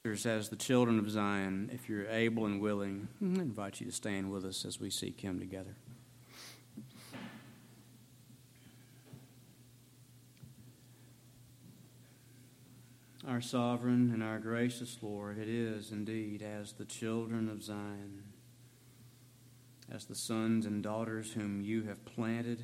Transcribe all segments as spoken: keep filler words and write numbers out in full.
As the children of Zion, if you're able and willing, I invite you to stand with us as we seek Him together. Our sovereign and our gracious Lord, it is indeed as the children of Zion, as the sons and daughters whom you have planted,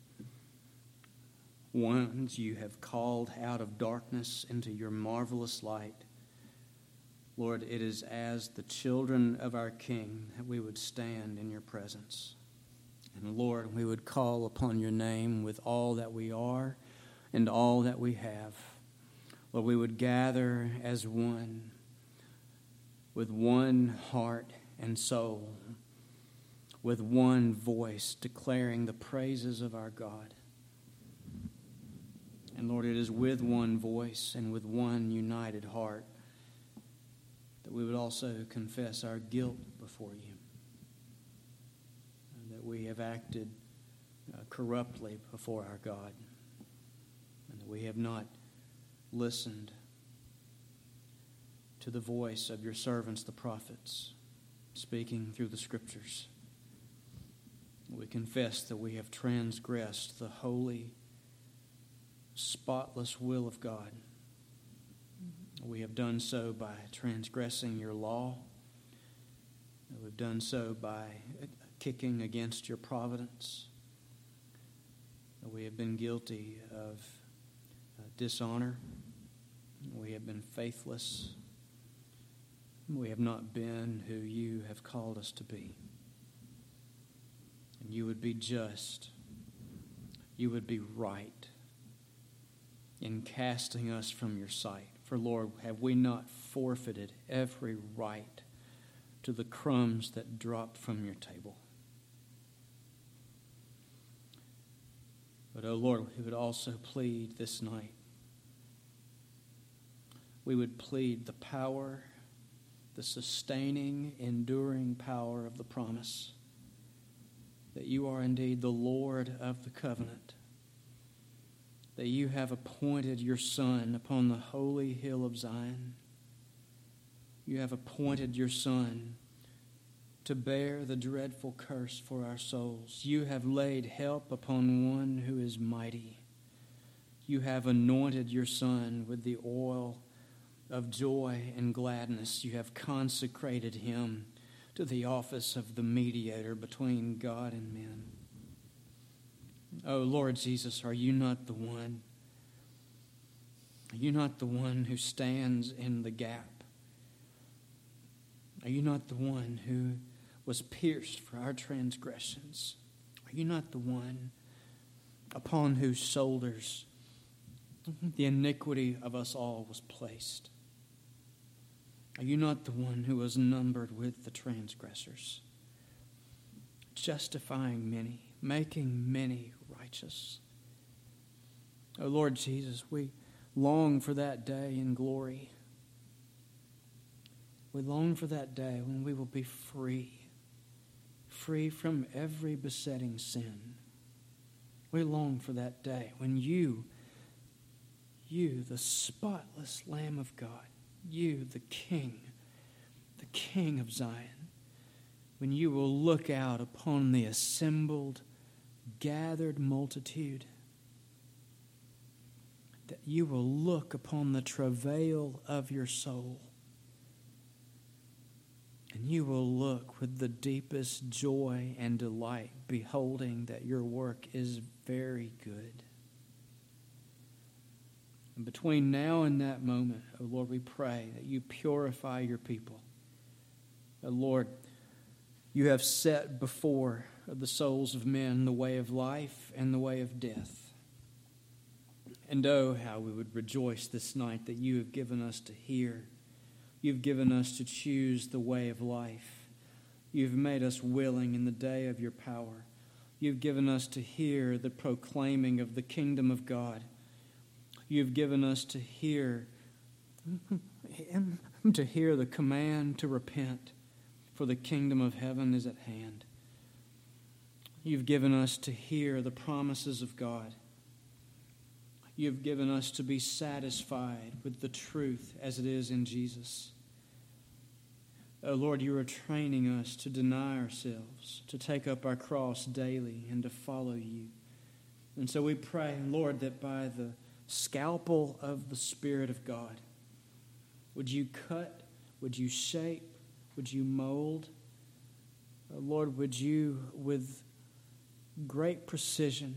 ones you have called out of darkness into your marvelous light. Lord, it is as the children of our King that we would stand in your presence. And Lord, we would call upon your name with all that we are and all that we have. Lord, we would gather as one, with one heart and soul, with one voice declaring the praises of our God. And Lord, it is with one voice and with one united heart that we would also confess our guilt before you, and that we have acted uh, corruptly before our God, and that we have not listened to the voice of your servants, the prophets, speaking through the Scriptures. We confess that we have transgressed the holy, spotless will of God. We have done so by transgressing your law. We've done so by kicking against your providence. We have been guilty of dishonor. We have been faithless. We have not been who you have called us to be. And you would be just. You would be right in casting us from your sight. For, Lord, have we not forfeited every right to the crumbs that dropped from your table? But, oh Lord, we would also plead this night. We would plead the power, the sustaining, enduring power of the promise that you are indeed the Lord of the covenant, that you have appointed your Son upon the holy hill of Zion. You have appointed your Son to bear the dreadful curse for our souls. You have laid help upon one who is mighty. You have anointed your Son with the oil of joy and gladness. You have consecrated him to the office of the mediator between God and men. Oh, Lord Jesus, are you not the one? Are you not the one who stands in the gap? Are you not the one who was pierced for our transgressions? Are you not the one upon whose shoulders the iniquity of us all was placed? Are you not the one who was numbered with the transgressors, justifying many, making many righteous? Oh, Lord Jesus, we long for that day in glory. We long for that day when we will be free, free from every besetting sin. We long for that day when you, you, the spotless Lamb of God, you, the King, the King of Zion, when you will look out upon the assembled, gathered multitude, that you will look upon the travail of your soul, and you will look with the deepest joy and delight, beholding that your work is very good. And between now and that moment, oh Lord, we pray that you purify your people. Oh Lord, you have set before the souls of men the way of life and the way of death. And oh, how we would rejoice this night that you have given us to hear. You've given us to choose the way of life. You've made us willing in the day of your power. You've given us to hear the proclaiming of the kingdom of God. You've given us to hear, to hear the command to repent, for the kingdom of heaven is at hand. You've given us to hear the promises of God. You've given us to be satisfied with the truth as it is in Jesus. Oh Lord, you are training us to deny ourselves, to take up our cross daily, and to follow you. And so we pray, Lord, that by the scalpel of the Spirit of God, would you cut, would you shape, would you mold? Oh Lord, would you, with great precision,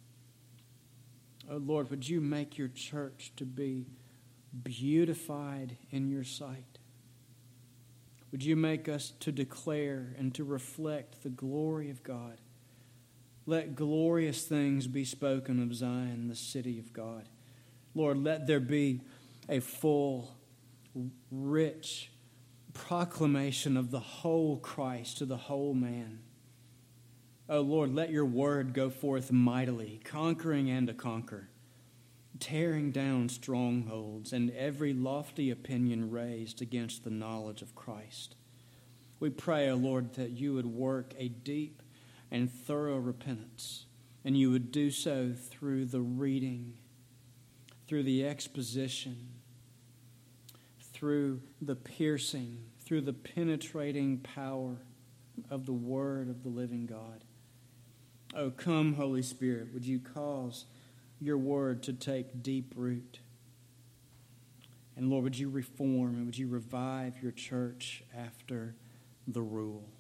oh Lord, would you make your church to be beautified in your sight? Would you make us to declare and to reflect the glory of God? Let glorious things be spoken of Zion, the city of God. Lord, let there be a full, rich proclamation of the whole Christ to the whole man. Oh Lord, let your word go forth mightily, conquering and to conquer, tearing down strongholds and every lofty opinion raised against the knowledge of Christ. We pray, O Lord, that you would work a deep and thorough repentance, and you would do so through the reading, through the exposition, through the piercing, through the penetrating power of the Word of the living God. Oh, come, Holy Spirit, would you cause your word to take deep root? And Lord, would you reform and would you revive your church after the rule?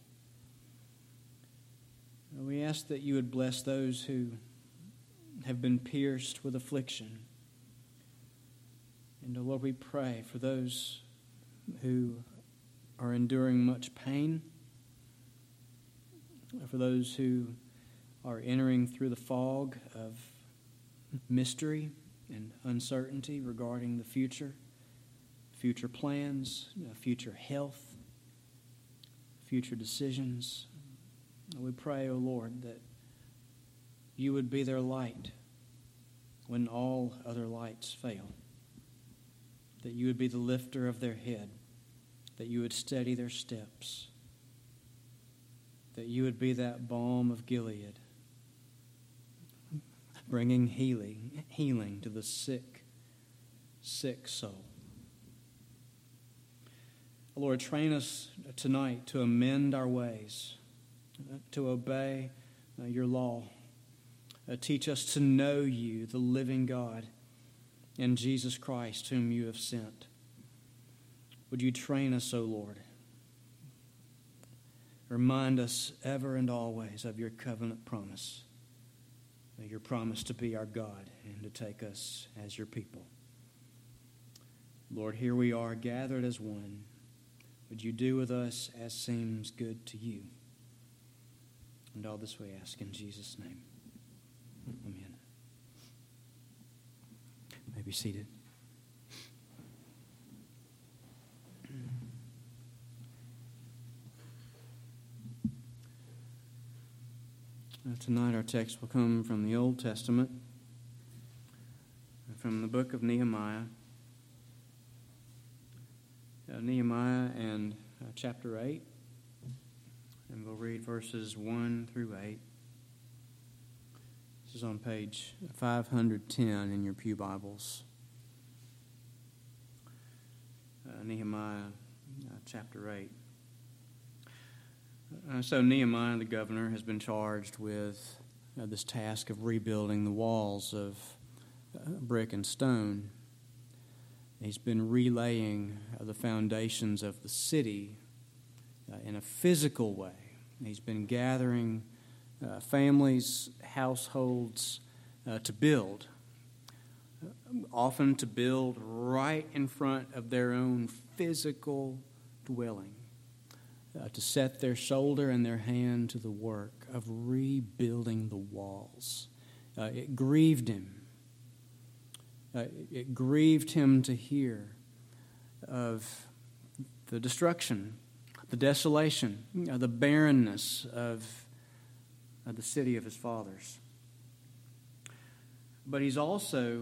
And we ask that you would bless those who have been pierced with affliction. And, oh Lord, we pray for those who are enduring much pain, for those who are entering through the fog of mystery and uncertainty regarding the future, future plans, future health, future decisions. We pray, O Lord, that you would be their light when all other lights fail, that you would be the lifter of their head, that you would steady their steps, that you would be that balm of Gilead, bringing healing, healing to the sick, sick soul. Lord, train us tonight to amend our ways, to obey your law. Uh, teach us to know you, the living God, and Jesus Christ, whom you have sent. Would you train us, O Lord? Remind us ever and always of your covenant promise, your promise to be our God and to take us as your people. Lord, here we are gathered as one. Would you do with us as seems good to you? And all this we ask in Jesus' name. Amen. You may be seated. Tonight our text will come from the Old Testament, from the book of Nehemiah. Uh, Nehemiah and uh, chapter eight, and we'll read verses one through eight. This is on page five hundred ten in your pew Bibles. Uh, Nehemiah uh, chapter eight. Uh, so Nehemiah, the governor, has been charged with uh, this task of rebuilding the walls of uh, brick and stone. He's been relaying uh, the foundations of the city uh, in a physical way. He's been gathering uh, families, households uh, to build, uh, often to build right in front of their own physical dwelling. Uh, to set their shoulder and their hand to the work of rebuilding the walls. Uh, it grieved him. Uh, it grieved him to hear of the destruction, the desolation, uh, the barrenness of uh, the city of his fathers. But he's also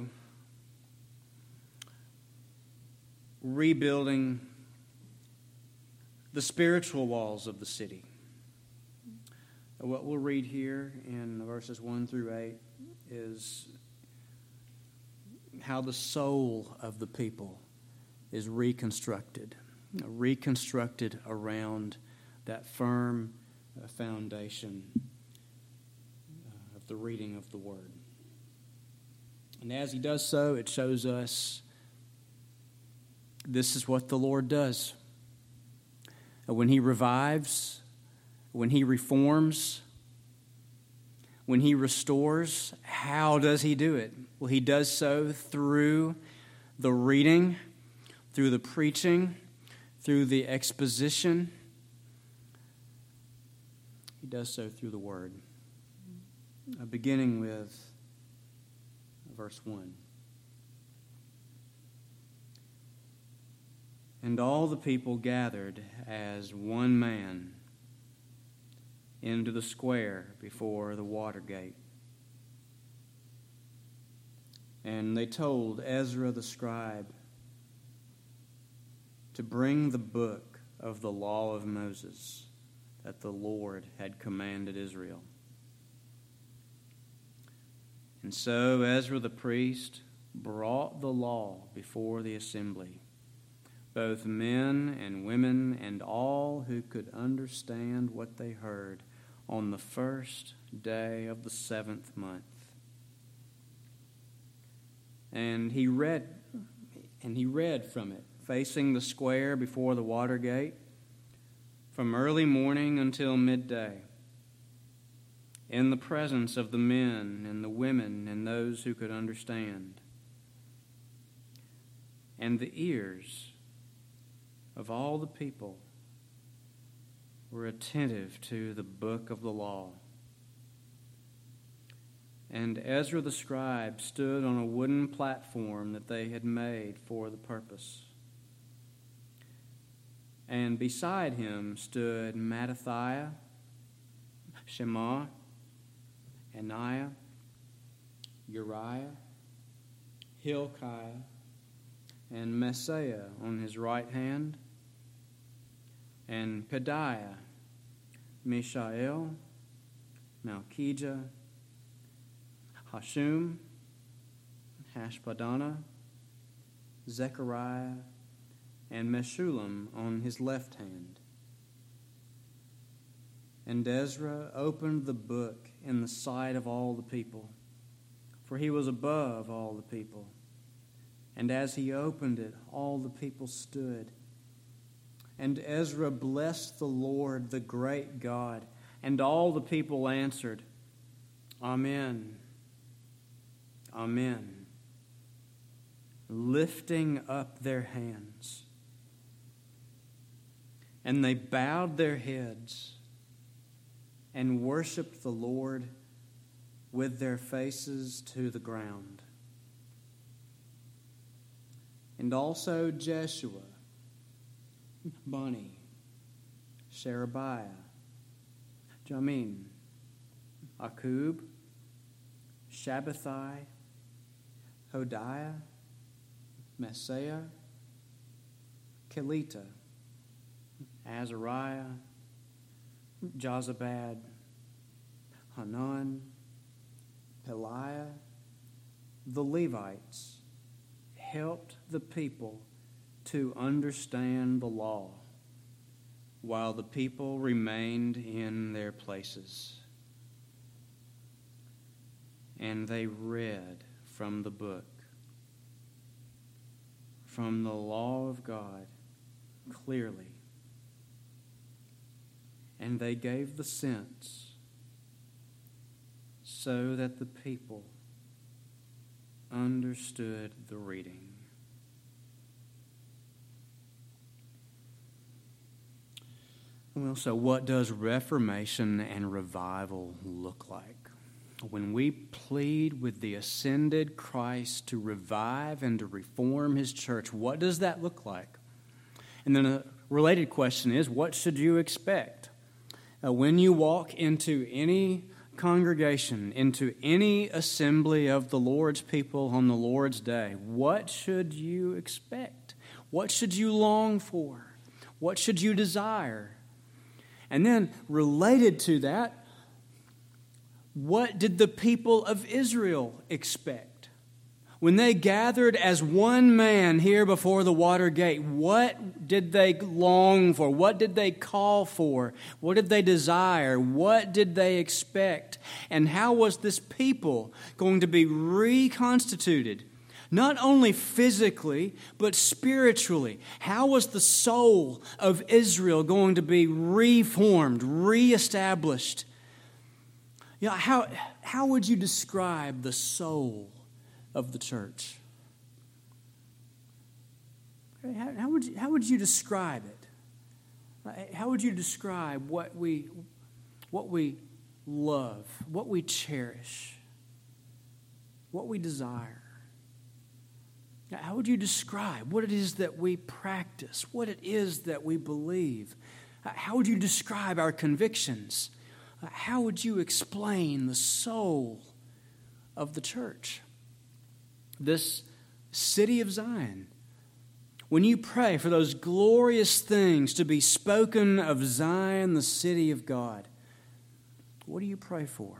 rebuilding the spiritual walls of the city. What we'll read here in verses one through eight is how the soul of the people is reconstructed reconstructed around that firm uh, foundation uh, of the reading of the Word. And as he does so, it shows us this is what the Lord does. When he revives, when he reforms, when he restores, how does he do it? Well, he does so through the reading, through the preaching, through the exposition. He does so through the Word. Uh, beginning with verse one. And all the people gathered as one man into the square before the water gate. And they told Ezra the scribe to bring the book of the law of Moses that the Lord had commanded Israel. And so Ezra the priest brought the law before the assembly, both men and women and all who could understand what they heard, on the first day of the seventh month. And he read, and he read from it, facing the square before the water gate, from early morning until midday, in the presence of the men and the women and those who could understand. And the ears of all the people were attentive to the book of the law. And Ezra the scribe stood on a wooden platform that they had made for the purpose. And beside him stood Mattithiah, Shema, Ananiah, Uriah, Hilkiah, and Messiah on his right hand, and Pedaiah, Mishael, Malchijah, Hashum, Hashbaddanah, Zechariah, and Meshullam on his left hand. And Ezra opened the book in the sight of all the people, for he was above all the people. And as he opened it, all the people stood. And Ezra blessed the Lord, the great God. And all the people answered, Amen, Amen, lifting up their hands. And they bowed their heads and worshiped the Lord with their faces to the ground. And also Jeshua, Bani, Sherebiah, Jamin, Akub, Shabbathai, Hodiah, Messiah, Kelita, Azariah, Jozabad, Hanan, Peliah, the Levites, helped the people to understand the law while the people remained in their places. And they read from the book, from the law of God, clearly. And they gave the sense so that the people understood the reading. Well, so what does reformation and revival look like? When we plead with the ascended Christ to revive and to reform his church, what does that look like? And then a related question is, what should you expect? Uh, when you walk into any congregation, into any assembly of the Lord's people on the Lord's day, what should you expect? What should you long for? What should you desire? And then, related to that, what did the people of Israel expect? When they gathered as one man here before the water gate, what did they long for? What did they call for? What did they desire? What did they expect? And how was this people going to be reconstituted? Not only physically, but spiritually. How was the soul of Israel going to be reformed, reestablished? You know, how, how would you describe the soul of the church? How, how would you, how would you describe it? How would you describe what we, what we love, what we cherish, what we desire? How would you describe what it is that we practice, what it is that we believe? How would you describe our convictions? How would you explain the soul of the church? This city of Zion. When you pray for those glorious things to be spoken of Zion, the city of God, what do you pray for?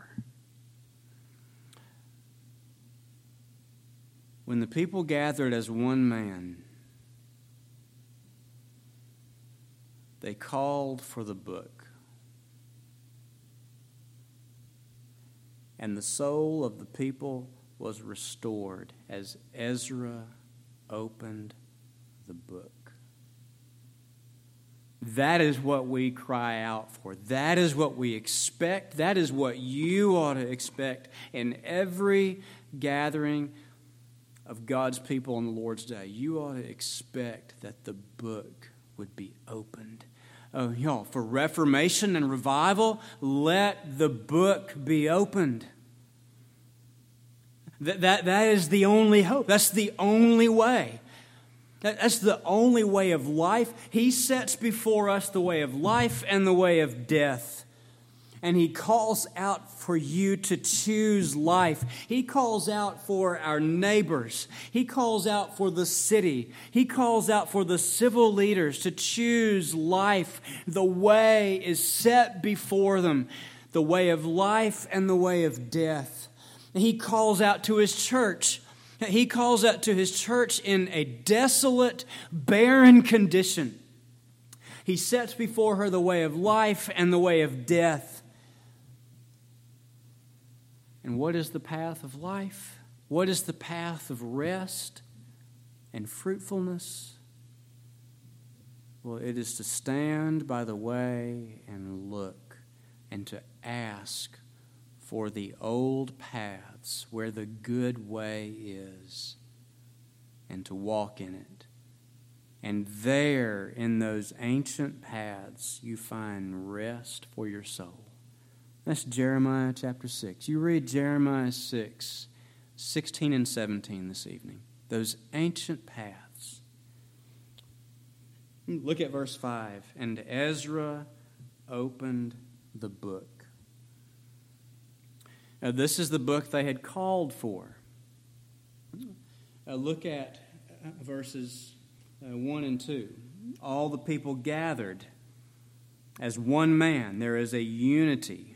When the people gathered as one man, they called for the book. And the soul of the people was restored as Ezra opened the book. That is what we cry out for. That is what we expect. That is what you ought to expect in every gathering of God's people on the Lord's Day. You ought to expect that the book would be opened. Oh, y'all, for reformation and revival, let the book be opened. That, that, that is the only hope. That's the only way. That, that's the only way of life. He sets before us the way of life and the way of death. And He calls out for you to choose life. He calls out for our neighbors. He calls out for the city. He calls out for the civil leaders to choose life. The way is set before them, the way of life and the way of death. And He calls out to His church. He calls out to His church in a desolate, barren condition. He sets before her the way of life and the way of death. And what is the path of life? What is the path of rest and fruitfulness? Well, it is to stand by the way and look and to ask for the old paths where the good way is and to walk in it. And there, in those ancient paths, you find rest for your soul. That's Jeremiah chapter six. You read Jeremiah six, sixteen and seventeen this evening. Those ancient paths. Look at verse five. And Ezra opened the book. Now, this is the book they had called for. Uh, look at uh, verses uh, one and two. All the people gathered as one man. There is a unity.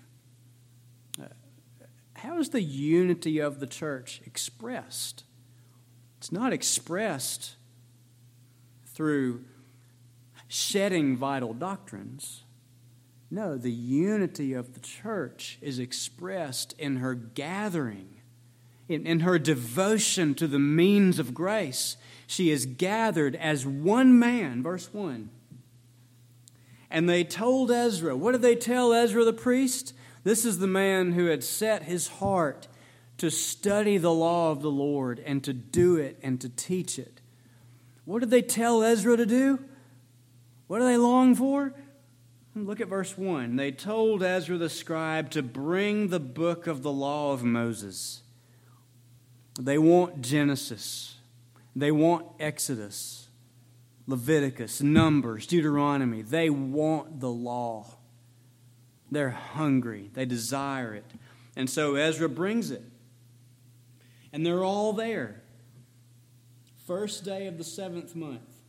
How is the unity of the church expressed? It's not expressed through shedding vital doctrines. No, the unity of the church is expressed in her gathering, in, in her devotion to the means of grace. She is gathered as one man, verse one. And they told Ezra, what did they tell Ezra the priest? This is the man who had set his heart to study the law of the Lord and to do it and to teach it. What did they tell Ezra to do? What do they long for? Look at verse one. They told Ezra the scribe to bring the book of the law of Moses. They want Genesis. They want Exodus, Leviticus, Numbers, Deuteronomy. They want the law. They're hungry. They desire it. And so Ezra brings it. And they're all there. First day of the seventh month.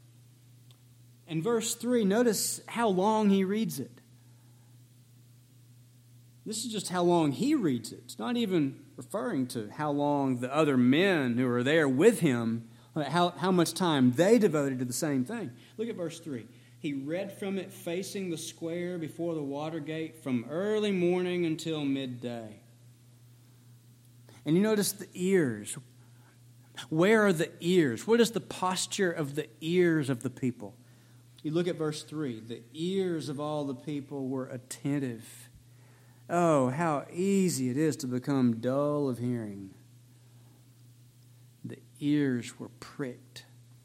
And verse three, notice how long he reads it. This is just how long he reads it. It's not even referring to how long the other men who are there with him, how, how much time they devoted to the same thing. Look at verse three. He read from it facing the square before the water gate from early morning until midday. And you notice the ears. Where are the ears? What is the posture of the ears of the people? You look at verse three. The ears of all the people were attentive. Oh, how easy it is to become dull of hearing. The ears were pricked.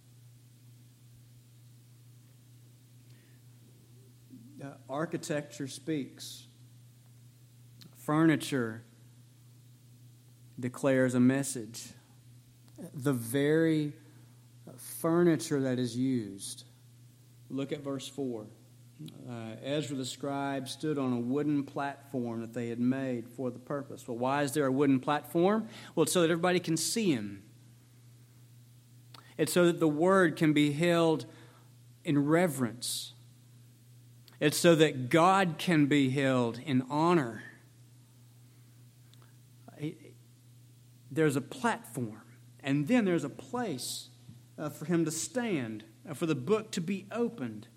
Uh, architecture speaks. Furniture declares a message. The very furniture that is used. Look at verse four. Uh, Ezra the scribe stood on a wooden platform that they had made for the purpose. Well, why is there a wooden platform? Well, it's so that everybody can see him. It's so that the word can be held in reverence. It's so that God can be held in honor. There's a platform, and then there's a place uh, for him to stand, uh, for the book to be opened.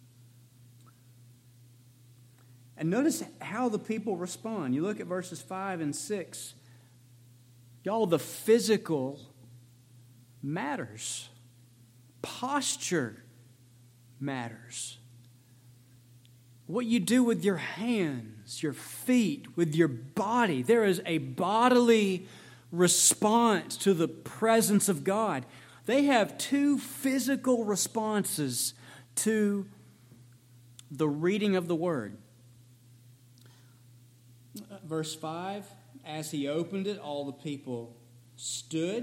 And notice how the people respond. You look at verses five and six. Y'all, the physical matters. Posture matters. What you do with your hands, your feet, with your body. There is a bodily response to the presence of God. They have two physical responses to the reading of the Word. Verse five, as he opened it, all the people stood.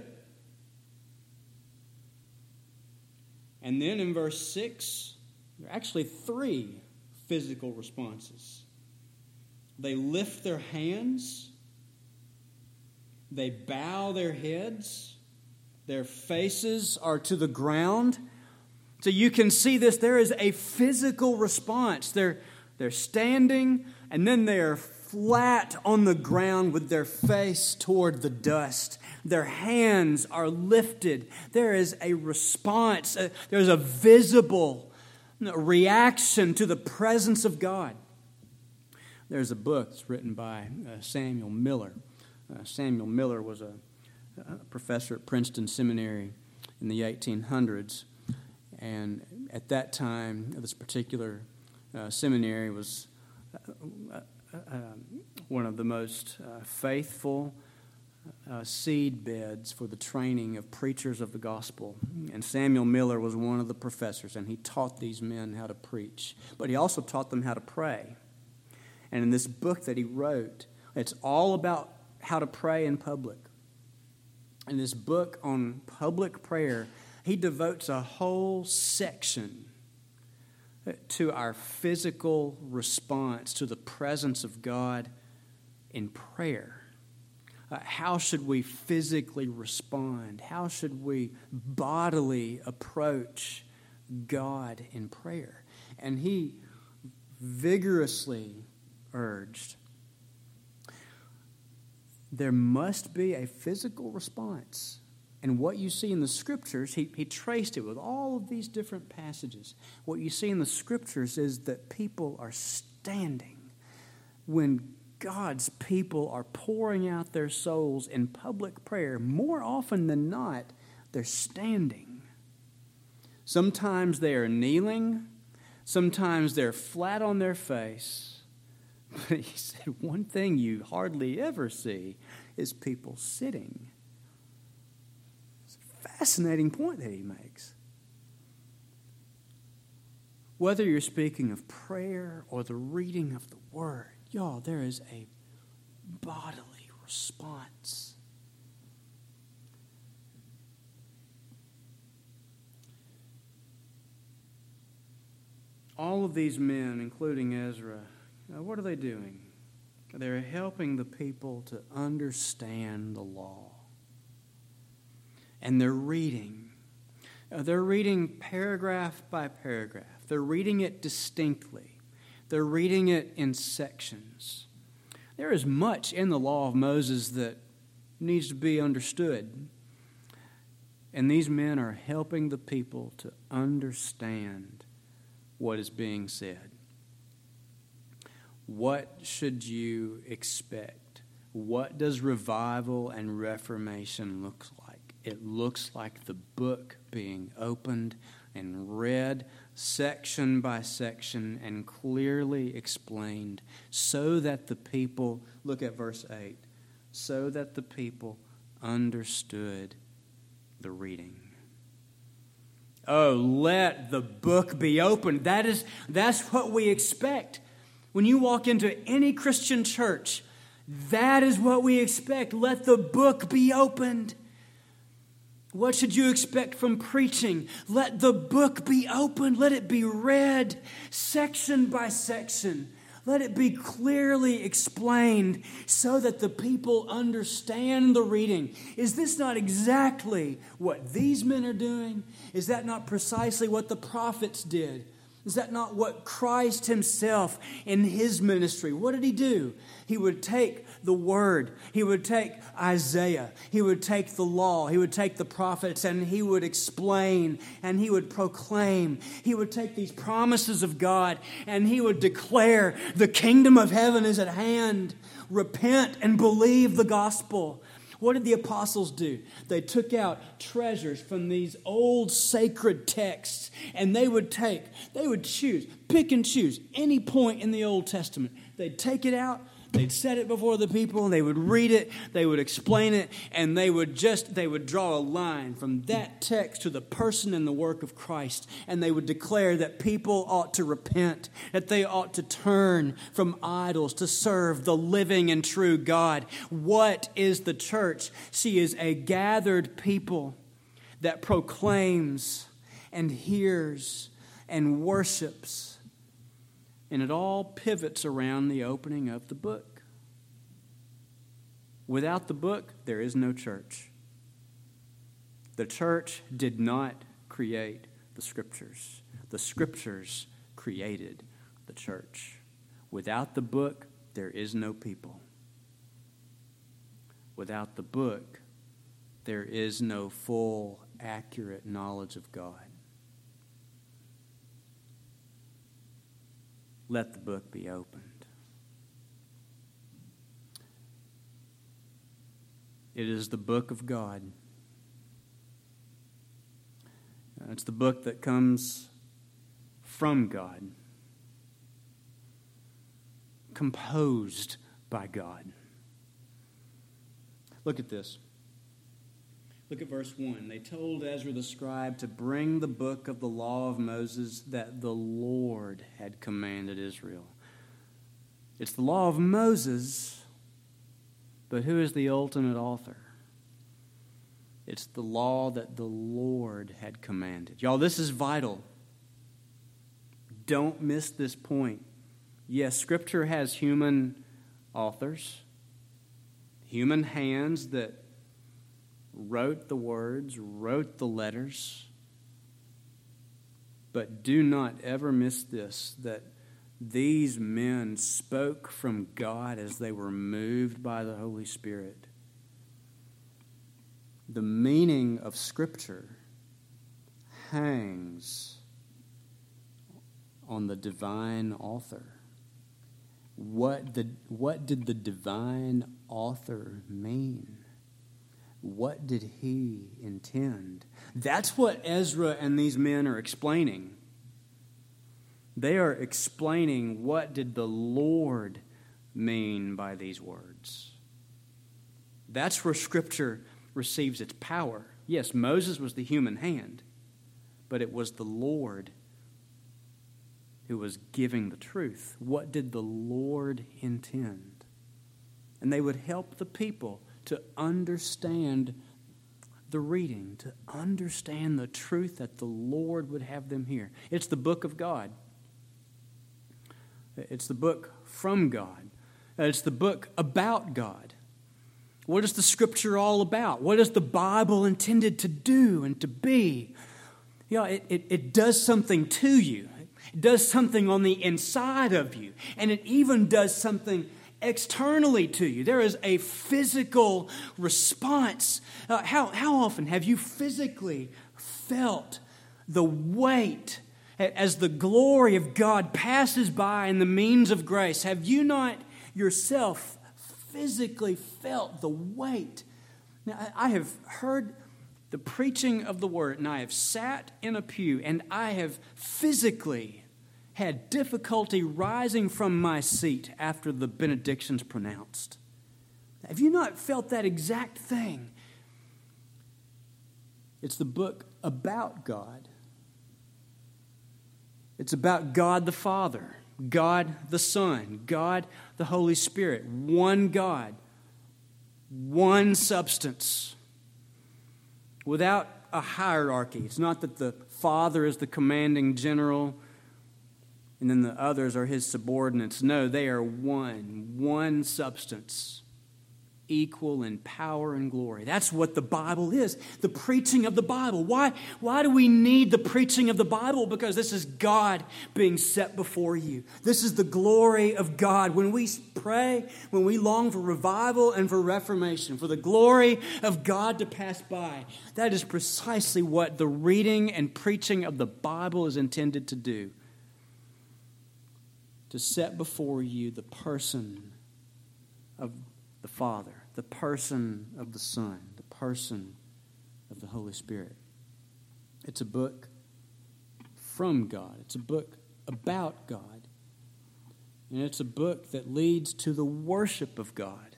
And then in verse six, there are actually three physical responses. They lift their hands, they bow their heads, their faces are to the ground. So you can see this, there is a physical response. They're, they're standing, and then they are flat on the ground with their face toward the dust. Their hands are lifted. There is a response. There's a visible reaction to the presence of God. There's a book that's written by uh, Samuel Miller. Uh, Samuel Miller was a, a professor at Princeton Seminary in the eighteen hundreds. And at that time, this particular uh, seminary was uh, uh, one of the most uh, faithful uh, seed beds for the training of preachers of the gospel. And Samuel Miller was one of the professors, and he taught these men how to preach. But he also taught them how to pray. And in this book that he wrote, it's all about how to pray in public. In this book on public prayer, he devotes a whole section to our physical response to the presence of God in prayer. Uh, how should we physically respond? How should we bodily approach God in prayer? And he vigorously urged there must be a physical response. And what you see in the Scriptures, he, he traced it with all of these different passages. What you see in the Scriptures is that people are standing when God's people are pouring out their souls in public prayer. More often than not, they're standing. Sometimes they are kneeling. Sometimes they're flat on their face. But he said one thing you hardly ever see is people sitting. Fascinating point that he makes. Whether you're speaking of prayer or the reading of the Word, y'all, there is a bodily response. All of these men, including Ezra, what are they doing? They're helping the people to understand the law. And they're reading. Uh, they're reading paragraph by paragraph. They're reading it distinctly. They're reading it in sections. There is much in the law of Moses that needs to be understood. And these men are helping the people to understand what is being said. What should you expect? What does revival and reformation look like? It looks like the book being opened and read section by section and clearly explained so that the people, look at verse eight, so that the people understood the reading. Oh, let the book be opened. That is, that's what we expect. When you walk into any Christian church, that is what we expect. Let the book be opened. What should you expect from preaching? Let the book be opened. Let it be read section by section. Let it be clearly explained so that the people understand the reading. Is this not exactly what these men are doing? Is that not precisely what the prophets did? Is that not what Christ himself in his ministry, what did he do? He would take the word. He would take Isaiah. He would take the law. He would take the prophets and he would explain and he would proclaim. He would take these promises of God and he would declare the kingdom of heaven is at hand. Repent and believe the gospel. What did the apostles do? They took out treasures from these old sacred texts and they would take, they would choose, pick and choose any point in the Old Testament. They'd take it out, they'd set it before the people, they would read it, they would explain it, and they would just, they would draw a line from that text to the person and the work of Christ, and they would declare that people ought to repent, that they ought to turn from idols to serve the living and true God. What is the church? She is a gathered people that proclaims and hears and worships. And it all pivots around the opening of the book. Without the book, there is no church. The church did not create the Scriptures. The Scriptures created the church. Without the book, there is no people. Without the book, there is no full, accurate knowledge of God. Let the book be opened. It is the book of God. It's the book that comes from God, composed by God. Look at this. Look at verse one. They told Ezra the scribe to bring the book of the law of Moses that the Lord had commanded Israel. It's the law of Moses, but who is the ultimate author? It's the law that the Lord had commanded. Y'all, this is vital. Don't miss this point. Yes, Scripture has human authors, human hands that wrote the words, wrote the letters. But do not ever miss this, that these men spoke from God as they were moved by the Holy Spirit. The meaning of Scripture hangs on the divine author. What, the, what did the divine author mean? What did he intend? That's what Ezra and these men are explaining. They are explaining what did the Lord mean by these words. That's where Scripture receives its power. Yes, Moses was the human hand, but it was the Lord who was giving the truth. What did the Lord intend? And they would help the people to understand the reading, to understand the truth that the Lord would have them hear. It's the book of God. It's the book from God. It's the book about God. What is the Scripture all about? What is the Bible intended to do and to be? You know, it, it, it does something to you. It does something on the inside of you. And it even does something externally to you. There is a physical response. Uh, how, how often have you physically felt the weight as the glory of God passes by in the means of grace? Have you not yourself physically felt the weight? Now, I have heard the preaching of the word, and I have sat in a pew, and I have physically had difficulty rising from my seat after the benedictions pronounced. Have you not felt that exact thing? It's the book about God. It's about God the Father, God the Son, God the Holy Spirit, one God, one substance, without a hierarchy. It's not that the Father is the commanding general and then the others are his subordinates. No, they are one, one substance, equal in power and glory. That's what the Bible is, the preaching of the Bible. Why, why do we need the preaching of the Bible? Because this is God being set before you. This is the glory of God. When we pray, when we long for revival and for reformation, for the glory of God to pass by, that is precisely what the reading and preaching of the Bible is intended to do. To set before you the person of the Father, the person of the Son, the person of the Holy Spirit. It's a book from God. It's a book about God. And it's a book that leads to the worship of God.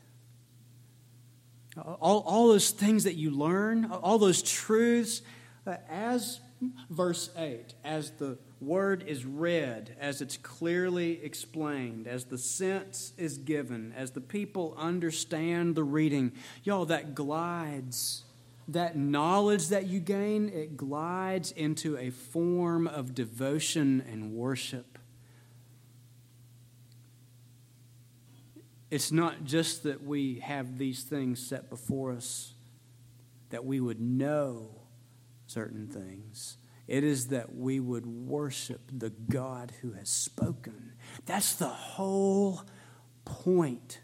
All, all those things that you learn, all those truths, uh, as verse eight, as the word is read, as it's clearly explained, as the sense is given, as the people understand the reading, y'all, that glides, that knowledge that you gain, it glides into a form of devotion and worship. It's not just that we have these things set before us, that we would know certain things. It is that we would worship the God who has spoken. That's the whole point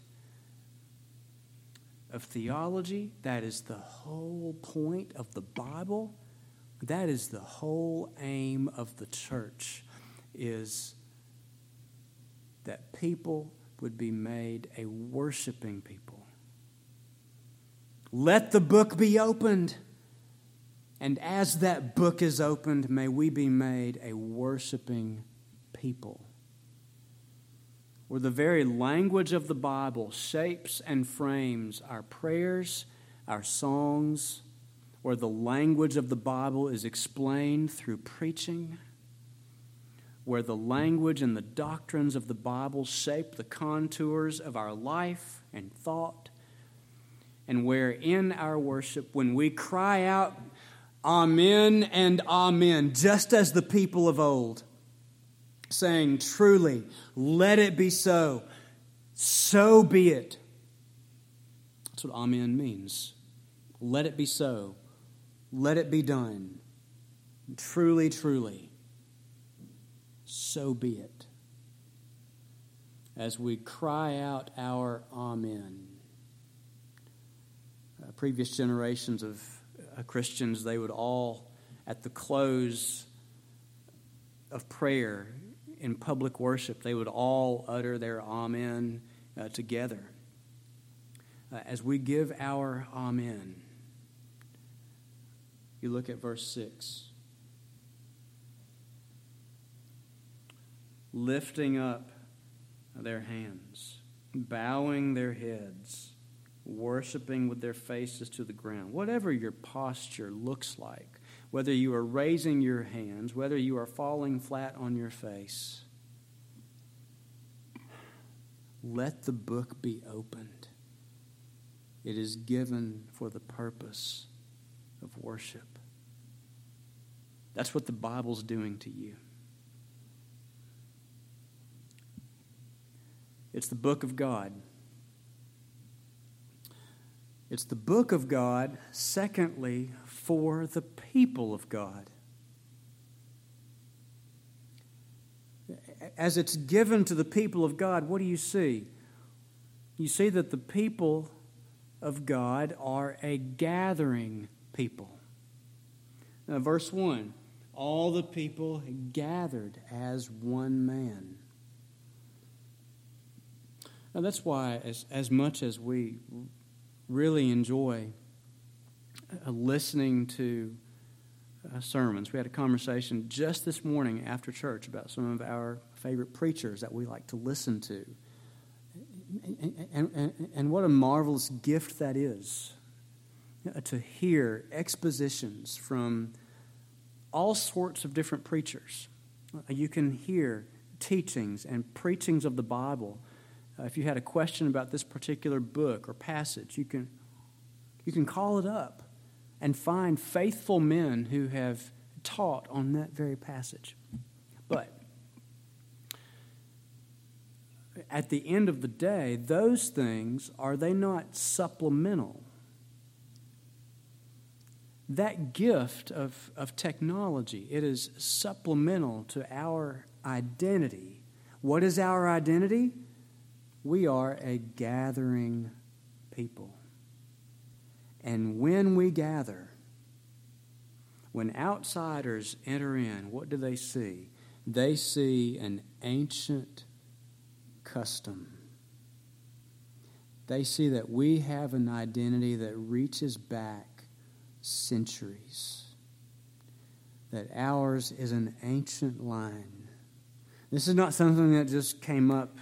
of theology. That is the whole point of the Bible. That is the whole aim of the church, is that people would be made a worshiping people. Let the book be opened. And as that book is opened, may we be made a worshiping people. Where the very language of the Bible shapes and frames our prayers, our songs, where the language of the Bible is explained through preaching, where the language and the doctrines of the Bible shape the contours of our life and thought, and where in our worship, when we cry out, Amen and Amen, just as the people of old, saying, truly, let it be so, so be it. That's what Amen means. Let it be so. Let it be done. Truly, truly, so be it. As we cry out our Amen. Uh, previous generations of Uh, Christians, they would all, at the close of prayer in public worship, they would all utter their Amen uh, together. Uh, as we give our Amen, you look at verse six. Lifting up their hands, bowing their heads, worshiping with their faces to the ground. Whatever your posture looks like, whether you are raising your hands, whether you are falling flat on your face, let the book be opened. It is given for the purpose of worship. That's what the Bible's doing to you. It's the book of God. It's the book of God, secondly, for the people of God. As it's given to the people of God, what do you see? you see that the people of God are a gathering people. Now, verse one, all the people gathered as one man. Now, that's why, as, as much as we really enjoy uh, listening to uh, sermons, we had a conversation just this morning after church about some of our favorite preachers that we like to listen to. And, and, and, and what a marvelous gift that is, uh, to hear expositions from all sorts of different preachers. Uh, you can hear teachings and preachings of the Bible. Uh, if you had a question about this particular book or passage, you can you can call it up and find faithful men who have taught on that very passage. But at the end of the day, those things, are they not supplemental? That gift of, of technology, it is supplemental to our identity. What is our identity? We are a gathering people. And when we gather, when outsiders enter in, what do they see? They see an ancient custom. They see that we have an identity that reaches back centuries. That ours is an ancient line. This is not something that just came up.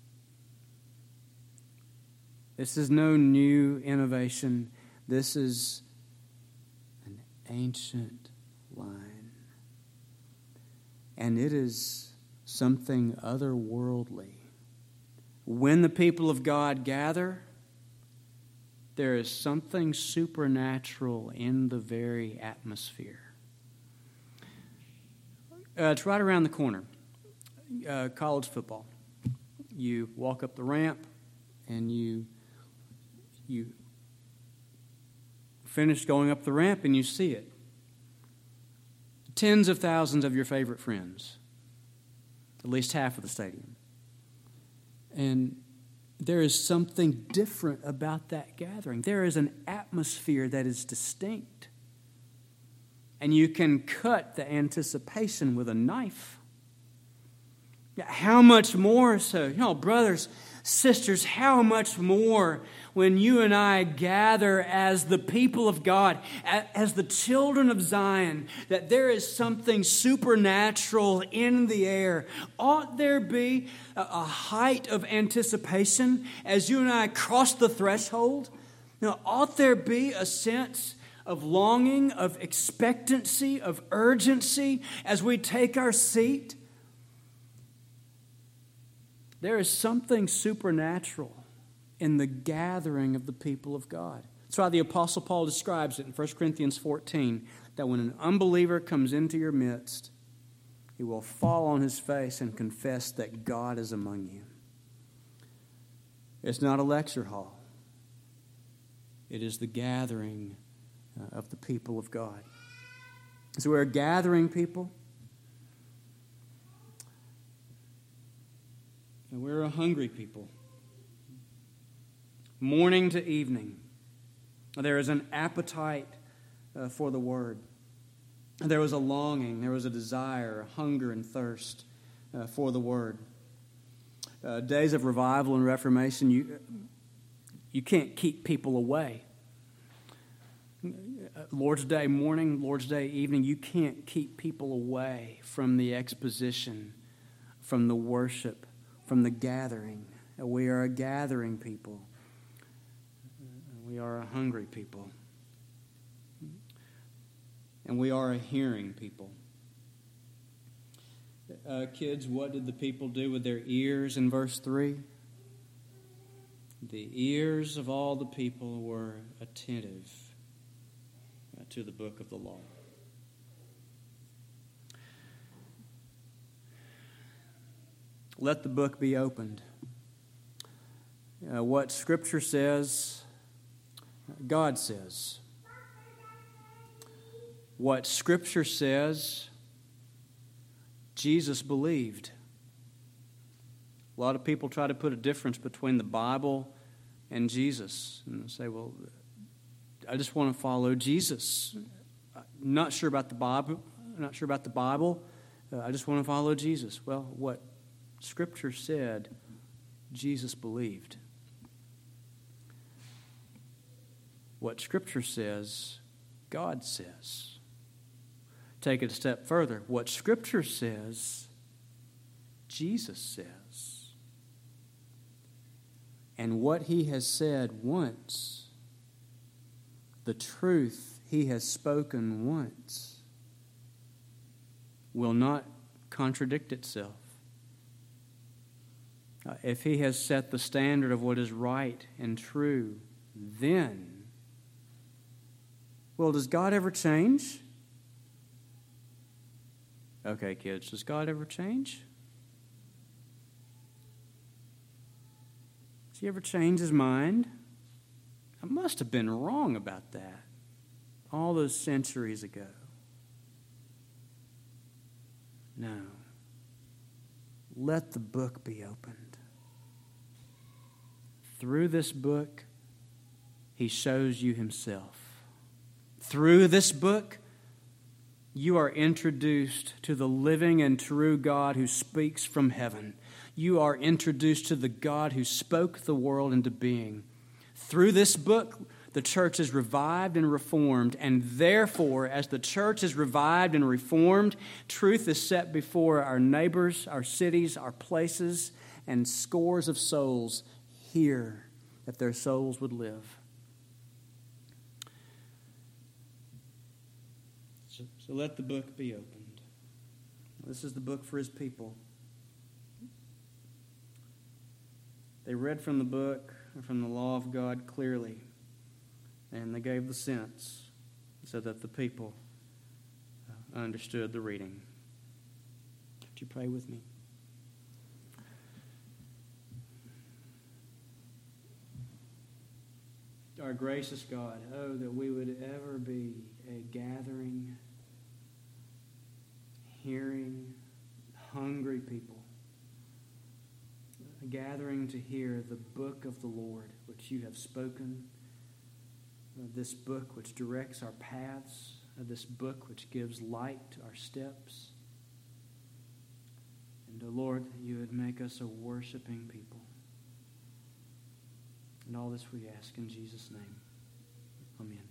This is no new innovation. This is an ancient line. And it is something otherworldly. When the people of God gather, there is something supernatural in the very atmosphere. Uh, it's right around the corner. Uh, college football. You walk up the ramp and you you finish going up the ramp and you see it. Tens of thousands of your favorite friends. At least half of the stadium. And there is something different about that gathering. There is an atmosphere that is distinct. And you can cut the anticipation with a knife. How much more so? You know, brothers, sisters, how much more when you and I gather as the people of God, as the children of Zion, that there is something supernatural in the air. Ought there be a height of anticipation as you and I cross the threshold? Now, ought there be a sense of longing, of expectancy, of urgency as we take our seat? There is something supernatural in the gathering of the people of God. That's why the Apostle Paul describes it in First Corinthians fourteen, that when an unbeliever comes into your midst, he will fall on his face and confess that God is among you. It's not a lecture hall. It is the gathering of the people of God. So we're a gathering people. And we're a hungry people. Morning to evening, there is an appetite uh, for the Word. There was a longing, there was a desire, a hunger and thirst uh, for the Word. Uh, days of revival and reformation, you, you can't keep people away. Lord's Day morning, Lord's Day evening, you can't keep people away from the exposition, from the worship, from the gathering. We are a gathering people. We are a hungry people. And we are a hearing people. Uh, kids, what did the people do with their ears in verse three? The ears of all the people were attentive uh, to the book of the law. Let the book be opened. Uh, what Scripture says, God says. What Scripture says, Jesus believed. A lot of people try to put a difference between the Bible and Jesus. And say, well, I just want to follow Jesus. I'm not sure about the Bible. I'm not sure about the Bible. Uh, I just want to follow Jesus. Well, what Scripture said, Jesus believed. What Scripture says, God says. Take it a step further. What Scripture says, Jesus says. And what He has said once, the truth He has spoken once, will not contradict itself. Uh, if He has set the standard of what is right and true, then, well, does God ever change? Okay, kids, does God ever change? Does He ever change His mind? I must have been wrong about that all those centuries ago. No. Let the book be opened. Through this book, He shows you Himself. Through this book, you are introduced to the living and true God who speaks from heaven. You are introduced to the God who spoke the world into being. Through this book, the church is revived and reformed, and therefore, as the church is revived and reformed, truth is set before our neighbors, our cities, our places, and scores of souls hear that their souls would live. So, so let the book be opened. This is the book for His people. They read from the book, from the law of God clearly, and they gave the sense so that the people understood the reading. Would you pray with me? Our gracious God, oh, that we would ever be a gathering, hearing, hungry people. A gathering to hear the book of the Lord, which You have spoken. Uh, this book which directs our paths. Uh, this book which gives light to our steps. And, oh Lord, that You would make us a worshiping people. And all this we ask in Jesus' name. Amen.